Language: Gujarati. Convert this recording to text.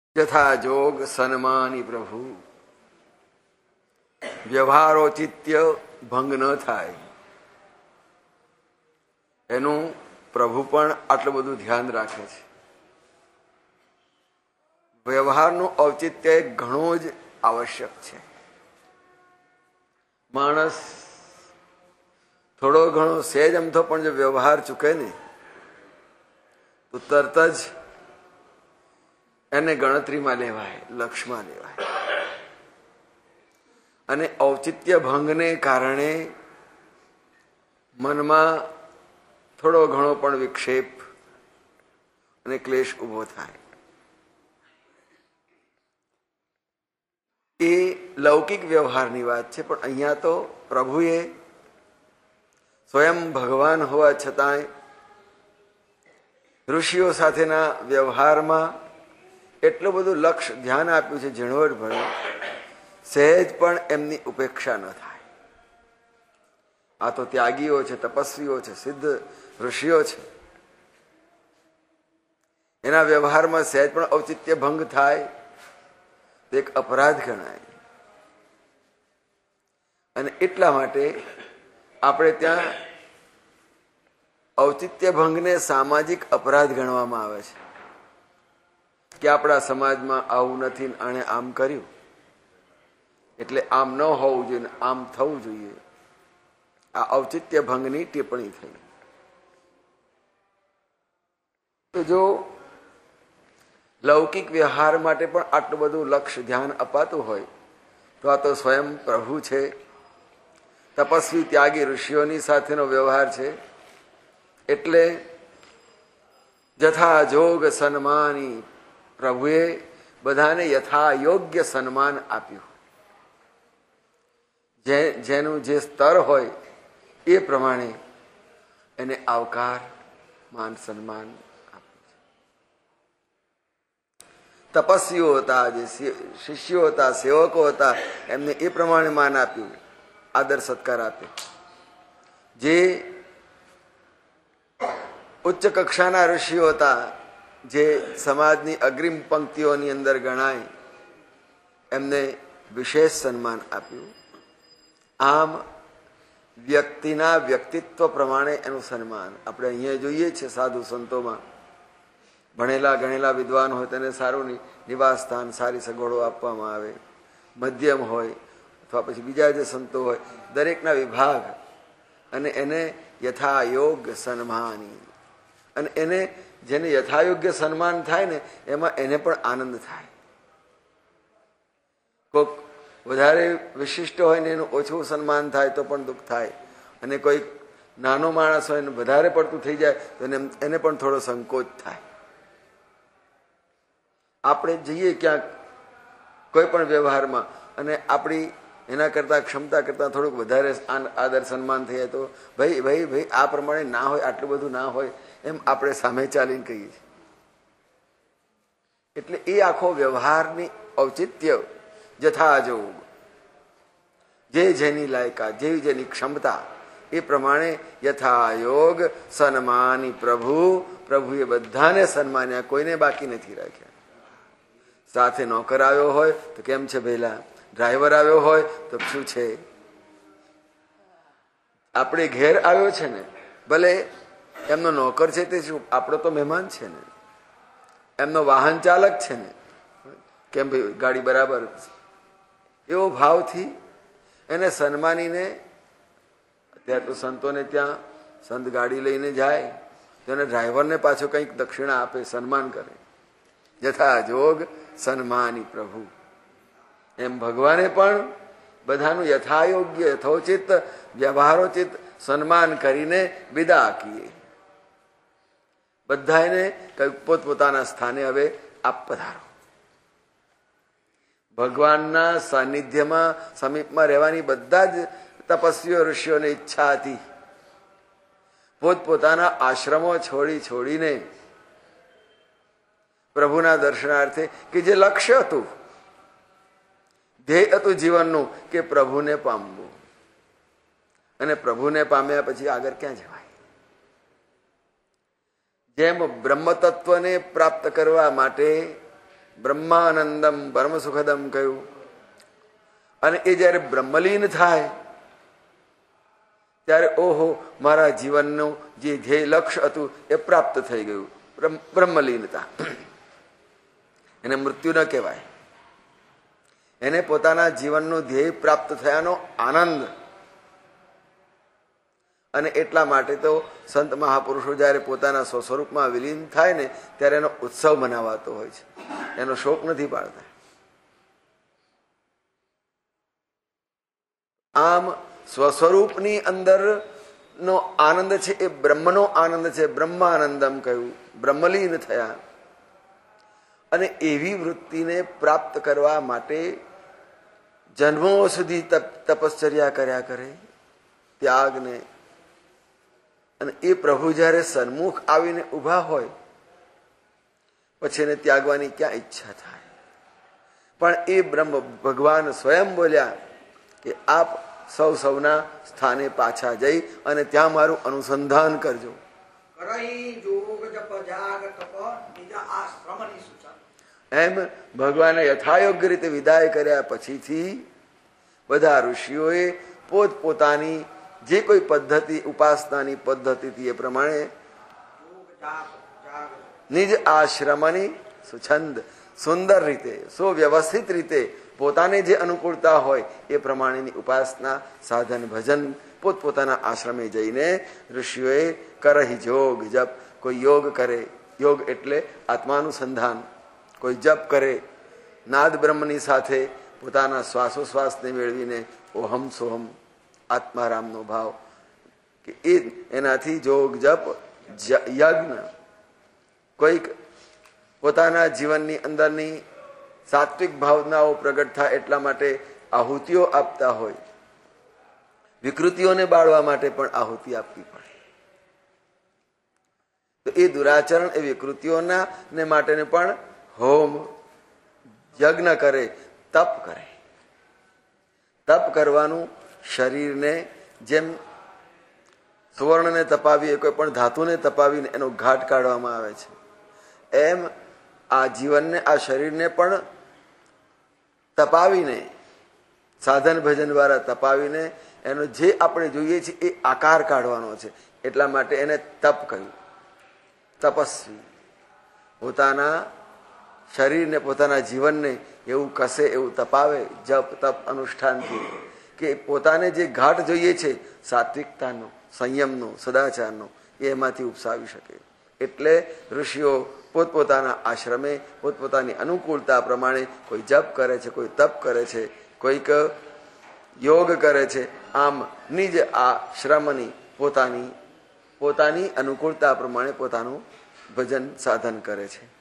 यथा जोग सन्मानी प्रभु વ્યવહારોચિત્ય ભંગ ન થાય એનું પ્રભુ પણ આટલું બધું ધ્યાન રાખે છે. વ્યવહારનું ઔચિત્ય ઘણું જ આવશ્યક છે. માણસ થોડો ઘણો સહેજ અમથો પણ જો વ્યવહાર ચૂકે ને તો તરત જ એને ગણતરીમાં લેવાય, લક્ષમાં લેવાય. અને ઔચિત્ય ભંગને કારણે મનમાં થોડો ઘણો પણ વિક્ષેપ અને ક્લેશ ઉભો થાય. એ લૌકિક વ્યવહારની વાત છે, પણ અહીંયા તો પ્રભુએ સ્વયં ભગવાન હોવા છતાંય ઋષિઓ સાથેના વ્યવહારમાં એટલું બધું લક્ષ ધ્યાન આપ્યું છે, ઝીણવટભર્યું, સહેજ પણ એમની ઉપેક્ષા ન થાય. આ તો ત્યાગીઓ છે, તપસ્વીઓ છે, સિદ્ધ ઋષિઓ છે. એના વ્યવહારમાં સહેજ પણ ઔચિત્ય ભંગ થાય તો એક અપરાધ ગણાય. અને એટલા માટે આપણે ત્યાં ઔચિત્ય ભંગને સામાજિક અપરાધ ગણવામાં આવે છે કે આપણા સમાજમાં આવું નથી, આણે આમ કર્યું એટલે આમ ન હોવું જોઈએ, આમ થવું જોઈએ. આ ઔચિત્ય ભંગની ટિપ્પણી થઈ. તો જો લૌકિક વ્યવહાર માટે પણ આટલું બધું લક્ષ ધ્યાન અપાતું હોય તો આ તો સ્વયં પ્રભુ છે, તપસ્વી ત્યાગી ઋષિઓની સાથેનો વ્યવહાર છે. એટલે યથા જોગ સન્માની પ્રભુએ બધાને યથા યોગ્ય સન્માન આપ્યું. જેનું જે સ્તર હોય એ પ્રમાણે એને આવકાર, માન, સન્માન આપ્યું છે. તપસ્વીઓ હતા, જે શિષ્યો હતા, સેવકો હતા, એમને એ પ્રમાણે માન આપ્યું, આદર સત્કાર આપ્યો. જે ઉચ્ચ કક્ષાના ઋષિઓ હતા, જે સમાજની અગ્રિમ પંક્તિઓની અંદર ગણાય, એમને વિશેષ સન્માન આપ્યું. આમ વ્યક્તિના વ્યક્તિત્વ પ્રમાણે એનું સન્માન આપણે અહીંયા જોઈએ છીએ. સાધુ સંતોમાં ભણેલા ગણેલા વિદ્વાન હોય તેને સારું નિવાસ સ્થાન, સારી સગવડો આપવામાં આવે. મધ્યમ હોય અથવા પછી બીજા જે સંતો હોય, દરેકના વિભાગ અને એને યથાયોગ્ય સન્માની. અને એને જેને યથાયોગ્ય સન્માન થાય ને એમાં એને પણ આનંદ થાય. કોઈક વધારે વિશિષ્ટ હોય ને એનું ઓછું સન્માન થાય તો પણ દુઃખ થાય. અને કોઈ નાનો માણસ હોય ને વધારે પડતું થઈ જાય તો એને પણ થોડો સંકોચ થાય. આપણે જઈએ ક્યાંક કોઈ પણ વ્યવહારમાં અને આપણી એના કરતાં ક્ષમતા કરતાં થોડુંક વધારે આદર સન્માન થઈ જાય તો ભાઈ ભાઈ ભાઈ આ પ્રમાણે ના હોય, આટલું બધું ના હોય, એમ આપણે સામે ચાલીને કહીએ છીએ. એટલે એ આખો વ્યવહારની ઔચિત્ય જથા જોગ, જે જેની લાયકાત, જેવી જેની ક્ષમતા એ પ્રમાણે યથા યોગ સન્માની પ્રભુએ બધાને સન્માન્યા, કોઈને બાકી નથી રાખ્યા. સાથે નોકર આવ્યો હોય તો કેમ છે ભેલા, ડ્રાઈવર આવ્યો હોય તો શું છે, આપણે ઘેર આવ્યો છે ને, ભલે એમનો નોકર છે તે શું, આપણો તો મહેમાન છે ને, એમનો વાહન ચાલક છે ને, કેમ ભાઈ ગાડી બરાબર, એવો ભાવથી એને સન્માનીને. અત્યારે તો સંતોને ત્યાં સંત ગાડી લઈને જાય તો એને ડ્રાઈવરને પાછો કંઈક દક્ષિણા આપે, સન્માન કરે. યથા જોગ સન્માની પ્રભુ. એમ ભગવાને પણ બધાનું યથાયોગ્ય, યથોચિત, વ્યવહારોચિત સન્માન કરીને વિદા કીએ. બધાને કંઈક પોતપોતાના સ્થાને હવે આપ પધારો. ભગવાનના સાનિધ્યમાં, સમીપમાં રહેવાની બધા જ તપસ્વીઓ ઋષિઓને ઈચ્છા હતી. પોતપોતાના આશ્રમો છોડીને પ્રભુના દર્શનાર્થે, કે જે લક્ષ્ય હતું, ધ્યેય હતું જીવનનું, કે પ્રભુને પામવું. અને પ્રભુને પામ્યા પછી આગળ ક્યાં જવાય? જેમ બ્રહ્મતત્વને પ્રાપ્ત કરવા માટે બ્રહ્માનંદમ પરમ સુખદમ કહ્યું. અને એ જ્યારે બ્રહ્મલીન થાય ત્યારે ઓહો, મારા જીવનનું જે ધ્યેય લક્ષ્ય હતું એ પ્રાપ્ત થઈ ગયું. બ્રહ્મલીનતા એને મૃત્યુ ન કહેવાય. એને પોતાના જીવનનું ધ્યેય પ્રાપ્ત થયાનો આનંદ. અને એટલા માટે તો સંત મહાપુરુષો જ્યારે પોતાના સ્વસ્વરૂપમાં વિલીન થાય ને ત્યારે એનો ઉત્સવ મનાવાતો હોય છે, એનો શોક નથી પાડતા. આમ સ્વસ્વરૂપની અંદરનો આનંદ છે એ બ્રહ્મનો આનંદ છે. બ્રહ્માનંદમ કહ્યું, બ્રહ્મલીન થયા. અને એવી વૃત્તિને પ્રાપ્ત કરવા માટે જન્મો સુધી તપશ્ચર્યા કર્યા કરે, ત્યાગને. અને એ પ્રભુ જ્યારે સન્મુખ આવીને ઊભા હોય પછી એને ત્યાગવાની ક્યાં ઈચ્છા થાય? પણ એ બ્રહ્મ ભગવાન સ્વયં બોલ્યા કે આપ સૌના સ્થાને પાછા જઈ અને ત્યાં મારું અનુસંધાન કરજો. એમ ભગવાને યથાયોગ્ય રીતે વિદાય કર્યા પછીથી બધા ઋષિઓએ પોતપોતાની જે કોઈ પદ્ધતિ, ઉપાસનાની પદ્ધતિથી એ પ્રમાણે નિજ આશ્રમની સુછંદ, સુંદર રીતે, સુવ્યવસ્થિત રીતે પોતાને જે અનુકૂળતા હોય એ પ્રમાણેની ઉપાસના, સાધન, ભજન પોતપોતાના આશ્રમે જઈને ઋષિઓએ કરહી જોગ જપ. કોઈ યોગ કરે, યોગ એટલે આત્માનુસંધાન. કોઈ જપ કરે, નાદ બ્રહ્મની સાથે પોતાના શ્વાસોશ્વાસને મેળવીને ઓહમ સોહમ આત્મારામનો ભાવ કે એનાથી જોગ જપ યજ્ઞ. કોઈક પોતાના જીવનની અંદરની સાત્વિક ભાવનાઓ પ્રગટ થાય એટલા માટે આહુતિઓ આપતા હોય. વિકૃતિઓને બાળવા માટે પણ આહુતિ આપવી પડે. તો એ દુરાચરણ, એ વિકૃતિઓના ને માટેને પણ હોમ, યજ્ઞ કરે, તપ કરે. તપ કરવાનું શરીરને જેમ સુવર્ણને તપાવીએ, કોઈ પણ ધાતુને તપાવીને એનો ઘાટ કાઢવામાં આવે છે, એમ આ જીવનને, આ શરીરને પણ તપાવીને, સાધન ભજન દ્વારા તપાવીને એનો જે આપણે જોઈએ છીએ એ આકાર કાઢવાનો છે. એટલા માટે એને તપ કહ્યું. તપસ્વી પોતાના શરીરને, પોતાના જીવનને એવું કસે, એવું તપાવે જપ તપ અનુષ્ઠાનથી કે પોતાને જે ઘાટ જોઈએ છે સાત્વિકતાનો, સંયમનો, સદાચારનો, એ એમાંથી ઉપસાવી શકે. એટલે ઋષિઓ પોતપોતાના આશ્રમે પોતપોતાની અનુકૂળતા પ્રમાણે કોઈ જપ કરે છે, કોઈ તપ કરે છે, કોઈક યોગ કરે છે. આમ નિજ આશ્રમની પોતાની અનુકૂળતા પ્રમાણે પોતાનું ભજન સાધન કરે છે.